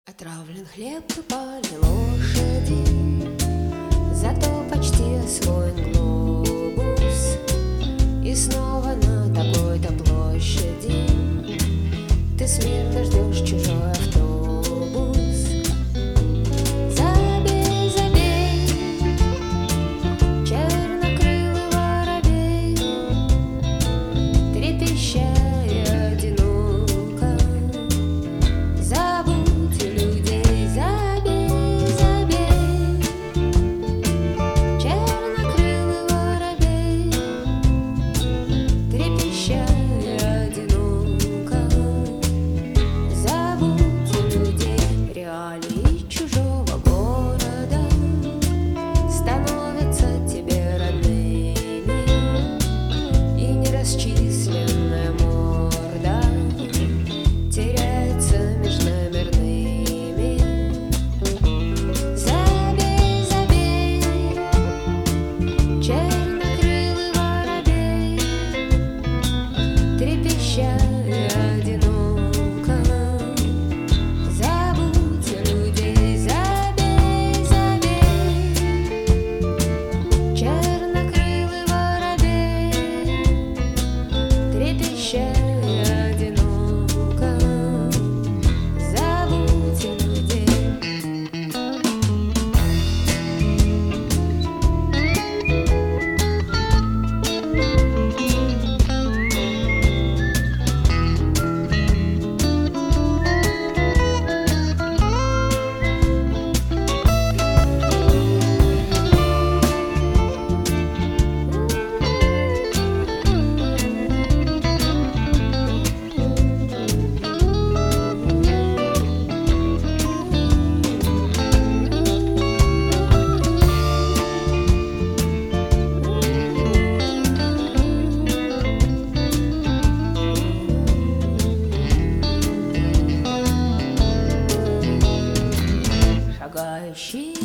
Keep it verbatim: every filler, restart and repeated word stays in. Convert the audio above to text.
Отравлен хлеб и пали лошади, зато почти освоен глобус. И снова на такой-то площади ты смирно ждешь чужой автобус. Забей, забей, чернокрылый воробей, трепеща одиноко, забудь людей. Забей, забей, чернокрылый воробей, трепеща одиноко, забудь людей. Реалии чужого города становятся тебе родными, и нерасчисленная морда теряется между номерными. Забей, забей, чернокрылый воробей, трепеща одиноко, забудь людей. Забей, забей, чернокрылый воробей, трепеща одиноко, забудь людей. Шагающий